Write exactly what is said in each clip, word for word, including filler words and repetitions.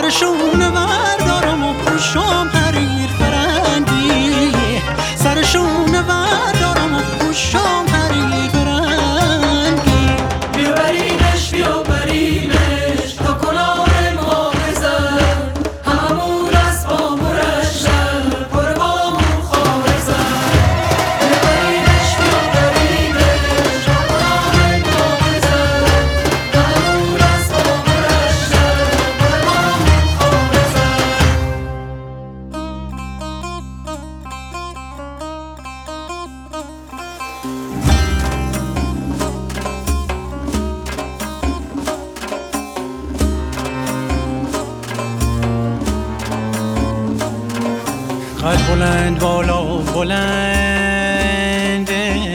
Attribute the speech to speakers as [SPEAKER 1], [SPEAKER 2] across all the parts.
[SPEAKER 1] سرشون بردارم و پوشم حریر فرنگی، سرشون بردارم و پوشم حریر فرنگی.
[SPEAKER 2] بیا برینش بیا برینش تا کنار ما بزن، هممون از با مرشد پر بامون خاره زن. بیا برینش بیا برینش تا کنار ما بزن، هممون از با مرشد پر بامون خاره زن.
[SPEAKER 1] قد بلند بالا بلند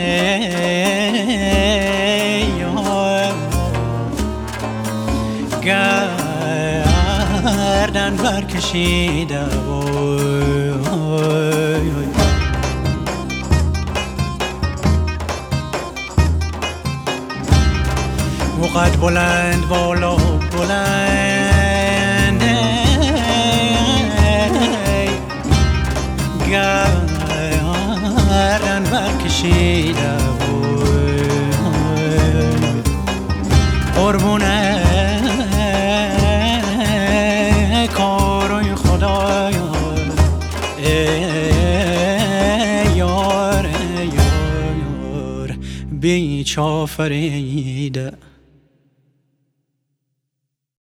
[SPEAKER 1] گردن برکشیده و قد بلند بالا بلند گردن برکشیده قربونه کارای خدا ای یار ای یار بیچ آفریده.